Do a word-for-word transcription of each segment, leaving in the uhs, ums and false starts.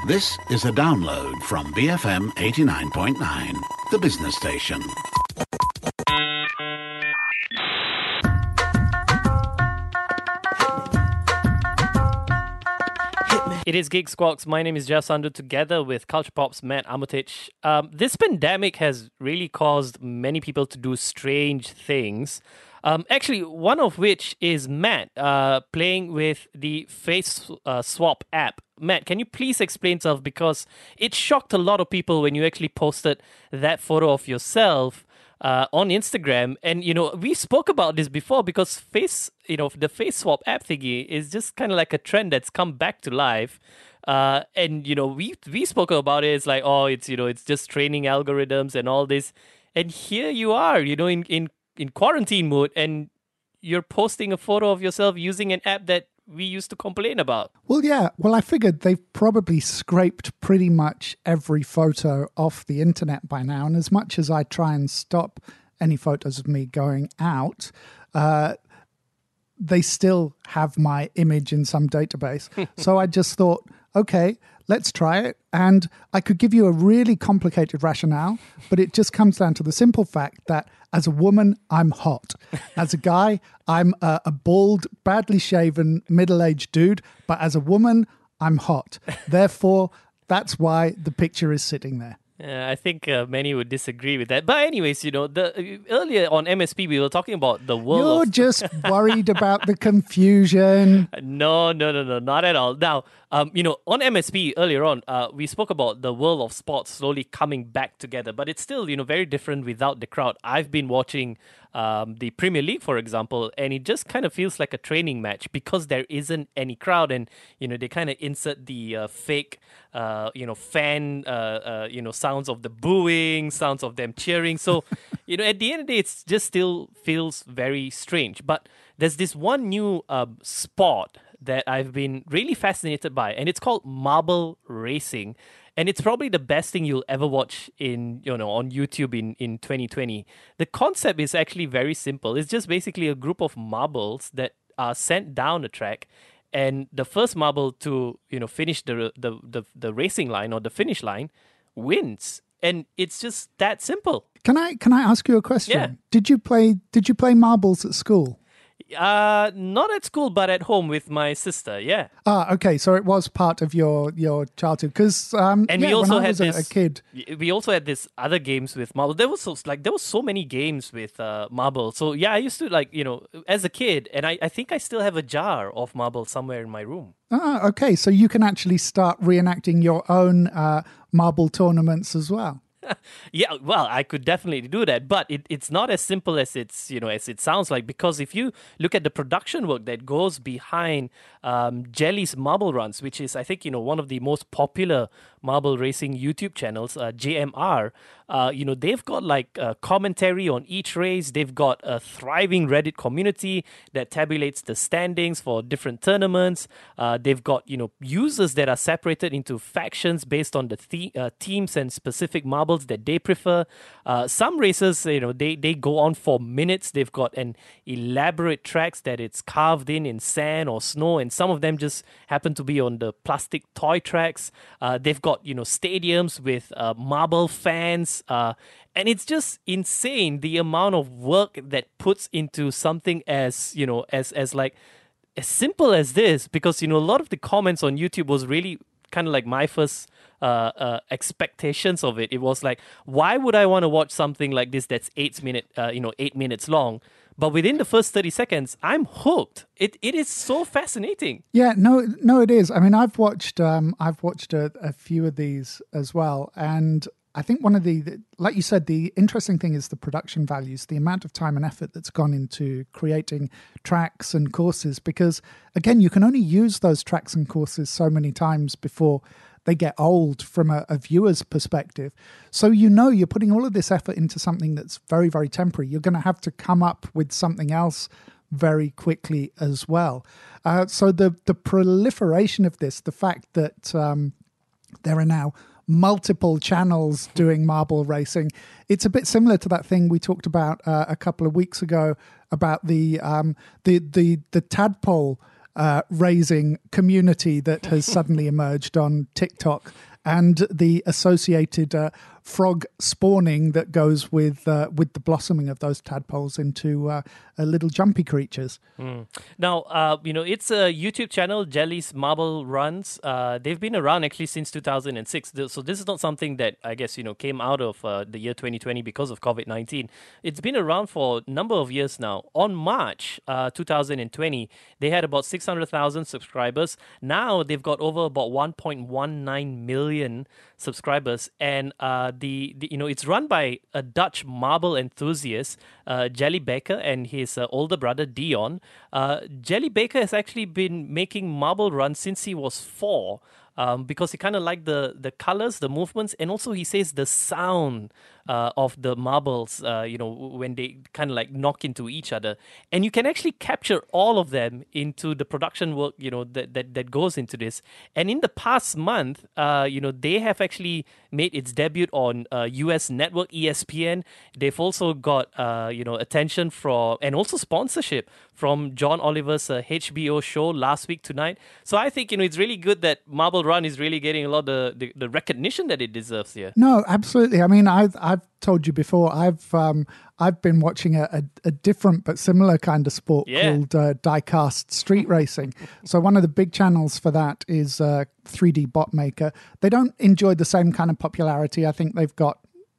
This is a download from B F M eighty-nine point nine, the business station. It is Geek Squawks. My name is Jeff Sandu, together with Culture Pop's Matt Armitage. Um, this pandemic has really caused many people to do strange things. Um, actually, one of which is Matt uh, playing with the Face uh, Swap app. Matt, can you please explain yourself? Because it shocked a lot of people when you actually posted that photo of yourself uh, on Instagram. And, you know, we spoke about this before because face, you know, the Face Swap app thingy is just kind of like a trend that's come back to life. Uh, and, you know, we we spoke about it. It's like, oh, it's, you know, it's just training algorithms and all this. And here you are, you know, in, in in quarantine mode, and you're posting a photo of yourself using an app that we used to complain about. Well, yeah. Well, I figured they've probably scraped pretty much every photo off the internet by now. And as much as I try and stop any photos of me going out, uh, they still have my image in some database. So I just thought, okay, let's try it. And I could give you a really complicated rationale, but it just comes down to the simple fact that as a woman, I'm hot. As a guy, I'm a, a bald, badly shaven, middle-aged dude. But as a woman, I'm hot. Therefore, that's why the picture is sitting there. Yeah, I think uh, many would disagree with that. But anyways, you know, the uh, earlier on M S P, we were talking about the world You're of... just worried about the confusion. No, no, no, no, not at all. Now, um, you know, on M S P earlier on, uh, we spoke about the world of sports slowly coming back together, but it's still, you know, very different without the crowd. I've been watching um, the Premier League, for example, and it just kind of feels like a training match because there isn't any crowd, and, you know, they kind of insert the uh, fake, uh, you know, fan, uh, uh, you know, sounds of the booing, sounds of them cheering. So, you know, at the end of the day, it just still feels very strange. But there's this one new um, sport that I've been really fascinated by, and it's called marble racing. And it's probably the best thing you'll ever watch in, you know, on YouTube in, in twenty twenty. The concept is actually very simple. It's just basically a group of marbles that are sent down a track, and the first marble to, you know, finish the the the, the racing line or the finish line wins. And it's just that simple. Can I can I ask you a question? Yeah. Did you play Did you play marbles at school? Uh, not at school, but at home with my sister. Yeah. Ah, okay. So it was part of your your childhood, because um, And yeah, we also when I had was a, this, a kid. We also had this other games with marble. There was so like there was so many games with uh, marble. So yeah, I used to, like, you know, as a kid, and I, I think I still have a jar of marble somewhere in my room. Ah, okay. So you can actually start reenacting your own uh, marble tournaments as well. Yeah, well, I could definitely do that, but it, it's not as simple as it's, you know, as it sounds like, because if you look at the production work that goes behind um, Jelly's Marble Runs, which is, I think, you know, one of the most popular marble racing YouTube channels, uh, J M R, uh, you know, they've got like uh, commentary on each race. They've got a thriving Reddit community that tabulates the standings for different tournaments. Uh, they've got, you know, users that are separated into factions based on the, the uh, teams and specific marbles that they prefer. Uh, some races, you know, they, they go on for minutes. They've got an elaborate tracks that it's carved in in sand or snow, and some of them just happen to be on the plastic toy tracks. Uh, they've got, you know, stadiums with uh, marble fans, uh, and it's just insane the amount of work that puts into something as, you know, as as like as simple as this. Because, you know, a lot of the comments on YouTube was really kind of like my first uh, uh, expectations of it. It was like, why would I want to watch something like this that's eight minute, uh, you know, eight minutes long? But within the first thirty seconds, I'm hooked. It it is so fascinating. Yeah, no, no, it is. I mean, I've watched, um, I've watched a, a few of these as well, and I think one of the, the, like you said, the interesting thing is the production values, the amount of time and effort that's gone into creating tracks and courses. Because again, you can only use those tracks and courses so many times before they get old from a, a viewer's perspective. So, you know, you're putting all of this effort into something that's very, very temporary. You're going to have to come up with something else very quickly as well. Uh, so the, the proliferation of this, the fact that um, there are now multiple channels doing marble racing, it's a bit similar to that thing we talked about uh, a couple of weeks ago about the um, the the the tadpole uh, raising community that has suddenly emerged on TikTok, and the associated uh, frog spawning that goes with uh, with the blossoming of those tadpoles into uh, uh, little jumpy creatures. Mm. Now, uh, you know, it's a YouTube channel, Jelly's Marble Runs. Uh, they've been around actually since two thousand six. So this is not something that, I guess, you know, came out of uh, the year twenty twenty because of covid nineteen. It's been around for a number of years now. On March uh, two thousand twenty, they had about six hundred thousand subscribers. Now they've got over about one point one nine million subscribers. And uh, the, the, you know, it's run by a Dutch marble enthusiast, uh, Jelly Baker, and his uh, older brother, Dion. Uh, Jelly Baker has actually been making marble runs since he was four. Um, because he kind of liked the, the colors, the movements, and also he says the sound uh, of the marbles, uh, you know, when they kind of like knock into each other. And you can actually capture all of them into the production work, you know, that, that, that goes into this. And in the past month, uh, you know, they have actually made its debut on uh, U S network E S P N. They've also got, uh, you know, attention from, and also sponsorship from John Oliver's uh, H B O show Last Week Tonight. So I think, you know, it's really good that Marble Run is really getting a lot of the, the, the recognition that it deserves here. No, absolutely. I mean, I've I've told you before, I've um, I've been watching a, a, a different but similar kind of sport yeah. called uh, diecast street racing. So one of the big channels for that is uh, three D Bot Maker. They don't enjoy the same kind of popularity. I think they've got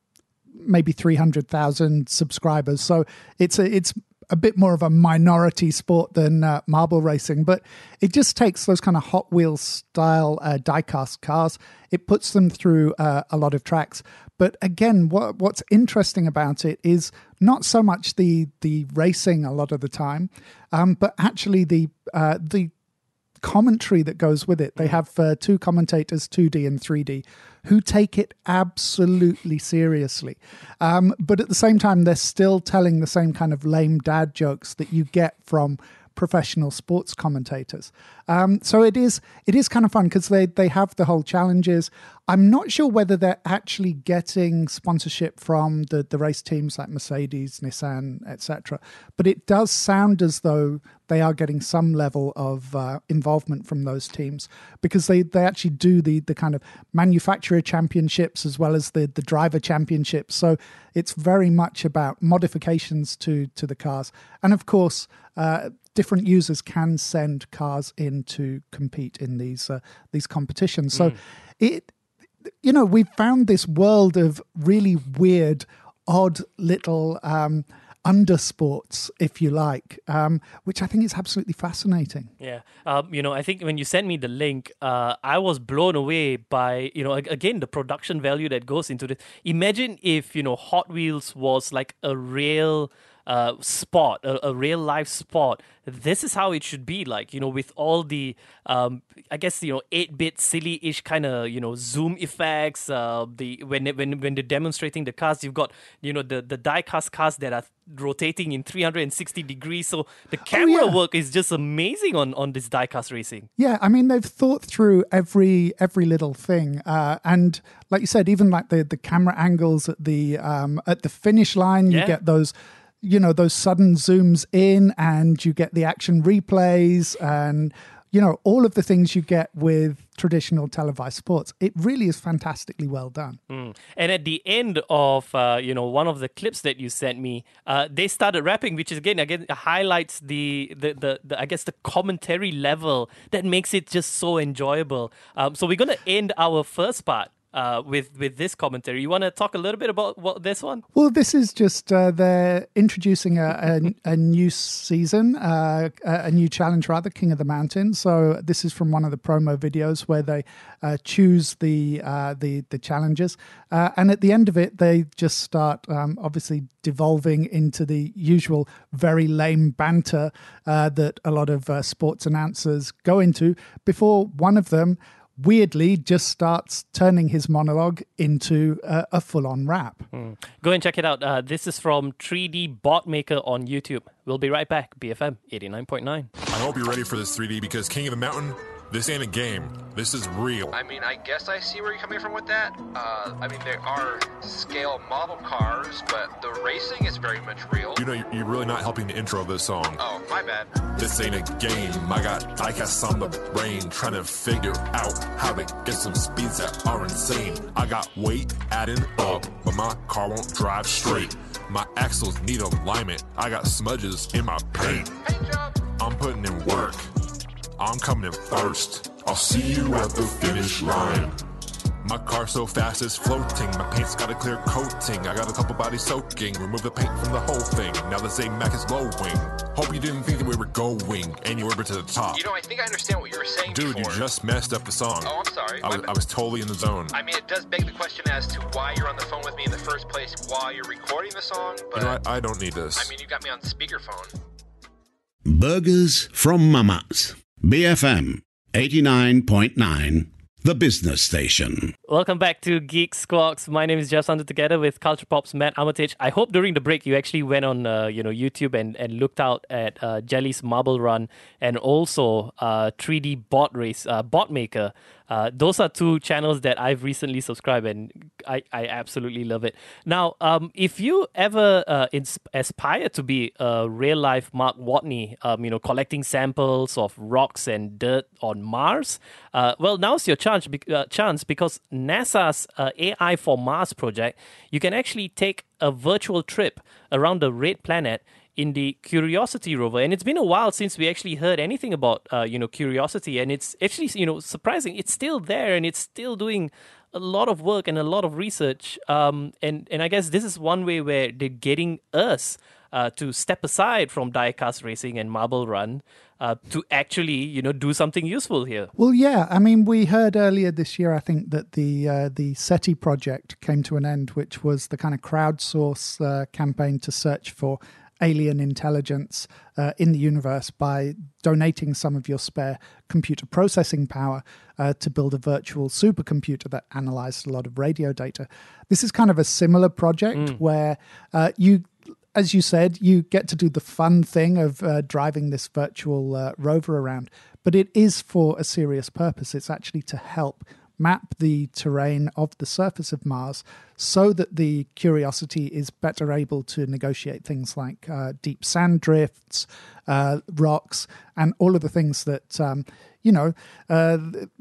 maybe three hundred thousand subscribers. So it's a, it's a bit more of a minority sport than uh, marble racing, but it just takes those kind of Hot Wheels style uh, diecast cars. It puts them through uh, a lot of tracks. But again, what what's interesting about it is not so much the the racing a lot of the time, um, but actually the uh, the commentary that goes with it. They have uh, two commentators, two D and three D, who take it absolutely seriously. Um, but at the same time, they're still telling the same kind of lame dad jokes that you get from professional sports commentators. Um, so it is it is kind of fun because they, they have the whole challenges. I'm not sure whether they're actually getting sponsorship from the, the race teams like Mercedes, Nissan, et cetera. But it does sound as though they are getting some level of uh, involvement from those teams because they, they actually do the the kind of manufacturer championships as well as the, the driver championships. So it's very much about modifications to, to the cars. And of course, uh, different users can send cars in to compete in these uh, these competitions. So mm. it, you know, we've found this world of really weird, odd little um, undersports, if you like, um, which I think is absolutely fascinating. Yeah. Um, you know, I think when you sent me the link, uh, I was blown away by, you know, again, the production value that goes into this. Imagine if, you know, Hot Wheels was like a real uh, sport, a, a real life sport. This is how it should be like, you know, with all the, um, I guess, you know, eight-bit silly-ish kind of, you know, zoom effects. Uh, the when when when they're demonstrating the cars, you've got, you know, the, the die-cast cars that are rotating in three hundred sixty degrees. So the camera oh, yeah. work is just amazing on, on this die-cast racing. Yeah, I mean, they've thought through every every little thing. Uh, and like you said, even like the, the camera angles at the um, at the finish line, you yeah. get those... you know, those sudden zooms in and you get the action replays and, you know, all of the things you get with traditional televised sports. It really is fantastically well done. Mm. And at the end of, uh, you know, one of the clips that you sent me, uh, they started rapping, which is, again, again highlights the, the, the, the, I guess, the commentary level that makes it just so enjoyable. Um, so we're going to end our first part Uh, with with this commentary. You want to talk a little bit about what this one? Well, this is just uh, they're introducing a, a, a new season, uh, a new challenge rather, King of the Mountain. So this is from one of the promo videos where they uh, choose the uh, the the challenges, uh, and at the end of it, they just start um, obviously devolving into the usual very lame banter uh, that a lot of uh, sports announcers go into before one of them weirdly just starts turning his monologue into a, a full-on rap. Mm. Go and check it out. Uh, this is from three D Bot Maker on YouTube. We'll be right back. B F M eighty-nine point nine. I hope you're ready for this three D because King of the Mountain This ain't a game. This is real. I mean, I guess I see where you're coming from with that. Uh, I mean, there are scale model cars, but the racing is very much real. You know, you're really not helping the intro of this song. Oh, my bad. This ain't a game. I got diecasts on the brain trying to figure out how to get some speeds that are insane. I got weight adding up, but my car won't drive straight. My axles need alignment. I got smudges in my paint. Paint job. I'm putting in work. I'm coming in first. I'll see you at the finish line. My car so fast it's floating. My paint's got a clear coating. I got a couple bodies soaking. Remove the paint from the whole thing. Now the same Mac is glowing. Hope you didn't think that we were going and you were to the top. You know, I think I understand what you were saying Dude, before. you just messed up the song. Oh, I'm sorry. I was, I was totally in the zone. I mean, it does beg the question as to why you're on the phone with me in the first place while you're recording the song, but... You know what? I don't need this. I mean, you got me on speakerphone. Burgers from Mama's. B F M eighty-nine point nine, the business station. Welcome back to Geek Squawks. My name is Jeff Sandu together with Culture Pop's Matt Armitage. I hope during the break you actually went on uh, you know, YouTube and, and looked out at uh, Jelly's Marble Run and also uh, three D Bot Race, uh, Bot Maker. Uh, those are two channels that I've recently subscribed and I, I absolutely love it. Now, um, if you ever uh, ins- aspire to be a real-life Mark Watney, um, you know, collecting samples of rocks and dirt on Mars, uh, well, now's your chance, be- uh, chance because NASA's uh, A I for Mars project, you can actually take a virtual trip around the red planet in the Curiosity rover. And it's been a while since we actually heard anything about, uh, you know, Curiosity. And it's actually, you know, surprising. It's still there and it's still doing a lot of work and a lot of research. Um, and, and I guess this is one way where they're getting us uh, to step aside from diecast racing and Marble Run uh, to actually, you know, do something useful here. Well, yeah. I mean, we heard earlier this year, I think, that the uh, the SETI project came to an end, which was the kind of crowdsource uh, campaign to search for alien intelligence uh, in the universe by donating some of your spare computer processing power uh, to build a virtual supercomputer that analyzed a lot of radio data. This is kind of a similar project mm. where uh, you, as you said, you get to do the fun thing of uh, driving this virtual uh, rover around, but it is for a serious purpose. It's actually to help map the terrain of the surface of Mars so that the Curiosity is better able to negotiate things like uh, deep sand drifts, uh, rocks, and all of the things that, um, you know, uh,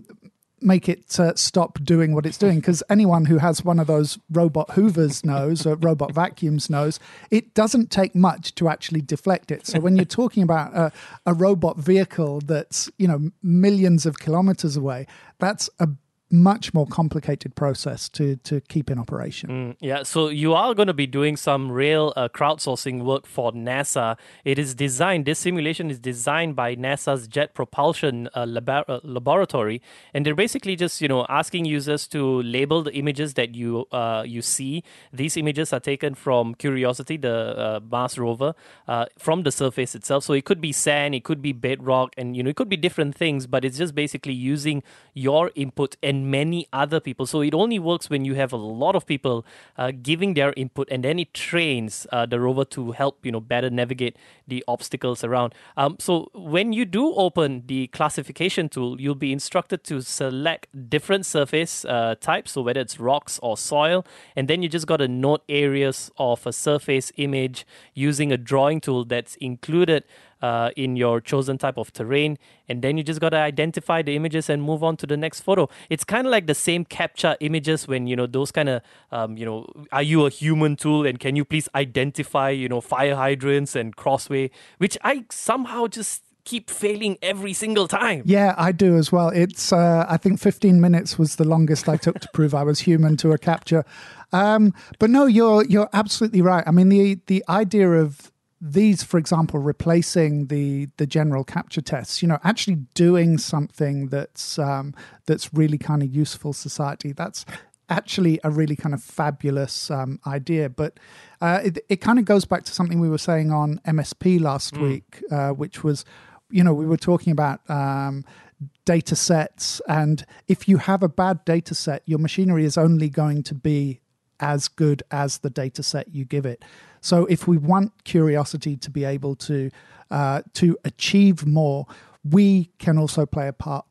make it uh, stop doing what it's doing. Because anyone who has one of those robot hoovers knows, or robot vacuums knows, it doesn't take much to actually deflect it. So when you're talking about a, a robot vehicle that's, you know, millions of kilometers away, that's a much more complicated process to to keep in operation. Mm, yeah, so you are going to be doing some real uh, crowdsourcing work for NASA. It is designed, this simulation is designed by NASA's Jet Propulsion uh, lab- uh, Laboratory, and they're basically just, you know, asking users to label the images that you uh, you see. These images are taken from Curiosity, the uh, Mars rover, uh, from the surface itself. So it could be sand, it could be bedrock, and, you know, it could be different things, but it's just basically using your input and many other people. So it only works when you have a lot of people uh, giving their input, and then it trains uh, the rover to help, you know, better navigate the obstacles around. Um, so when you do open the classification tool, you'll be instructed to select different surface uh, types, so whether it's rocks or soil, and then you just got to note areas of a surface image using a drawing tool that's included Uh, in your chosen type of terrain, and then you just got to identify the images and move on to the next photo. It's kind of like the same captcha images when, you know, those kind of, um, you know, are you a human tool and can you please identify, you know, fire hydrants and crossway, which I somehow just keep failing every single time. Yeah, I do as well. It's, uh, I think fifteen minutes was the longest I took to prove I was human to a captcha. Um, but no, you're you're absolutely right. I mean, the the idea of these, for example, replacing the the general capture tests, you know, actually doing something that's um, that's really kind of useful society. That's actually a really kind of fabulous um, idea. But uh, it, it kind of goes back to something we were saying on M S P last mm. week, uh, which was, you know, we were talking about um, data sets. And if you have a bad data set, your machinery is only going to be as good as the data set you give it. So if we want Curiosity to be able to uh, to achieve more, we can also play a part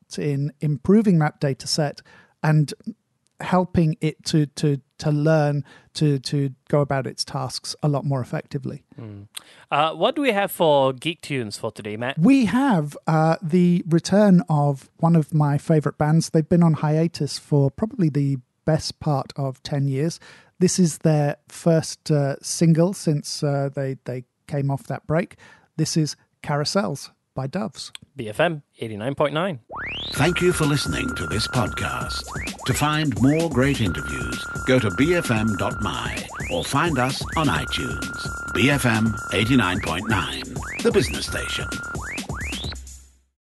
helped in improving that data set and helping it to to to learn to to go about its tasks a lot more effectively. Mm. Uh, what do we have for Geek Tunes for today, Matt? We have uh, the return of one of my favorite bands. They've been on hiatus for probably the best part of ten years. This is their first uh, single since uh, they, they came off that break. This is Carousels by Doves. B F M eighty-nine point nine. Thank you for listening to this podcast. To find more great interviews, go to b f m dot m y or find us on iTunes. B F M eighty-nine point nine, the business station.